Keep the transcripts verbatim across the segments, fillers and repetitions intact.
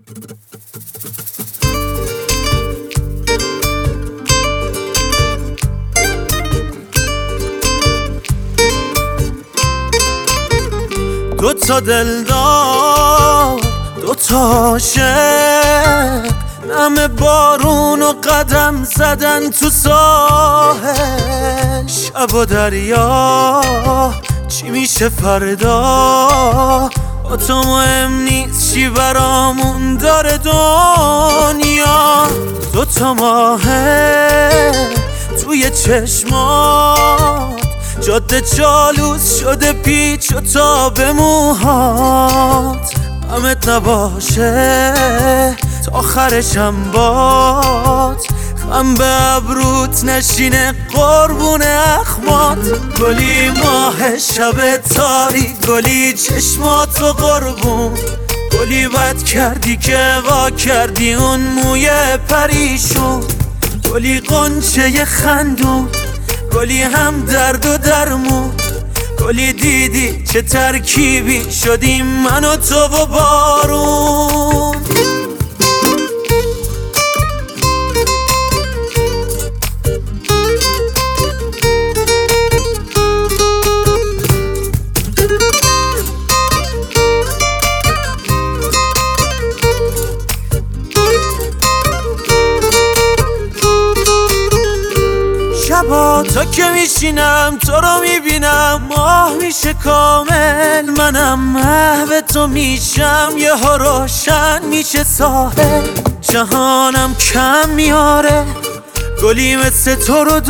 دو تا دلدار، دو تا عاشق، نم بارون و قدم زدن تو ساحل. شب و دریا چی میشه فردا، با تو مهم نیست چی برامون داره دنیا. دو تا ماهه توی چشمات، جاده جالوس شده پیچ و تا به موهات. غمت نباشه تا آخرشم باد، خم به ابروت نشینه قربون اخمات. گلی ماه شب تاری، گلی چشماتو قربون، گلی بد کردی که وا کردی اون موی پریشون. گلی قنچه خندون، گلی هم درد و درمون، گلی دیدی چه ترکیبی شدیم من و تو و بارون. شبا تا که میشینم تو رو میبینم، ماه میشه کامل، منم محو تو میشم، یه ها روشن میشه ساحل. جهانم کم میاره، گلی مثل تو رو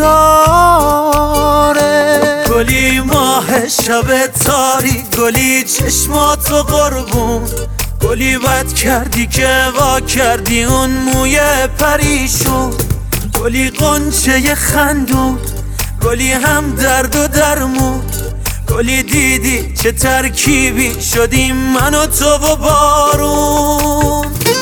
داره. گلی ماه شب تاری، گلی چشماتو قربون، گلی بد کردی که وا کردی اون موی پریشون. گلی قنچه خندون، گلی هم درد و درمون، گلی دیدی چه ترکیبی شدیم من و تو و بارون.